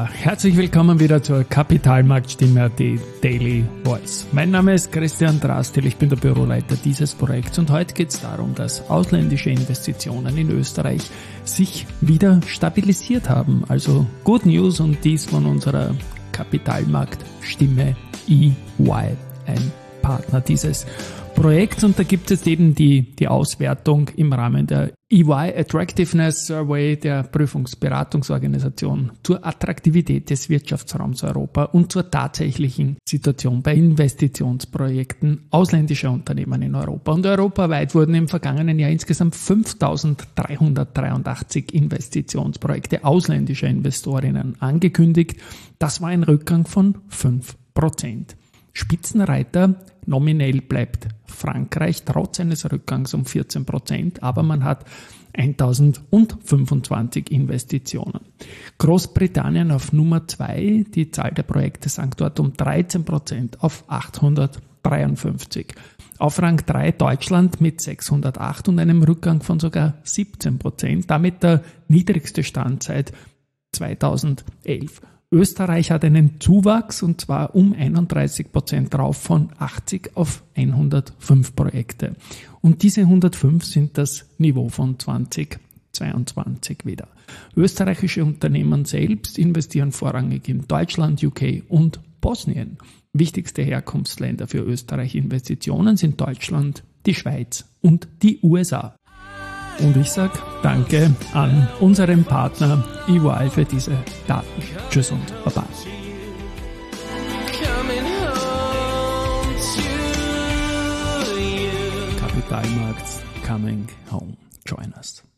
Ja, herzlich willkommen wieder zur Kapitalmarktstimme.at Daily Voice. Mein Name ist Christian Drastil, ich bin der Büroleiter dieses Projekts und heute geht es darum, dass ausländische Investitionen in Österreich sich wieder stabilisiert haben. Also Good News und dies von unserer Kapitalmarktstimme EY, ein Partner dieses Projekts, und da gibt es eben die Auswertung im Rahmen der EY Attractiveness Survey der Prüfungsberatungsorganisation zur Attraktivität des Wirtschaftsraums Europa und zur tatsächlichen Situation bei Investitionsprojekten ausländischer Unternehmen in Europa. Und europaweit wurden im vergangenen Jahr insgesamt 5.383 Investitionsprojekte ausländischer Investorinnen angekündigt. Das war ein Rückgang von 5%. Spitzenreiter nominell bleibt Frankreich trotz eines Rückgangs um 14%, aber man hat 1025 Investitionen. Großbritannien auf Nummer 2, die Zahl der Projekte sank dort um 13% auf 853. Auf Rang 3 Deutschland mit 608 und einem Rückgang von sogar 17%, damit der niedrigste Stand seit 2011. Österreich hat einen Zuwachs, und zwar um 31% drauf, von 80 auf 105 Projekte. Und diese 105 sind das Niveau von 2022 wieder. Österreichische Unternehmen selbst investieren vorrangig in Deutschland, UK und Bosnien. Wichtigste Herkunftsländer für Österreich-Investitionen sind Deutschland, die Schweiz und die USA. Und ich sage Danke an unseren Partner EY für diese Daten. Tschüss und Baba. Kapitalmarkt coming home. Join us.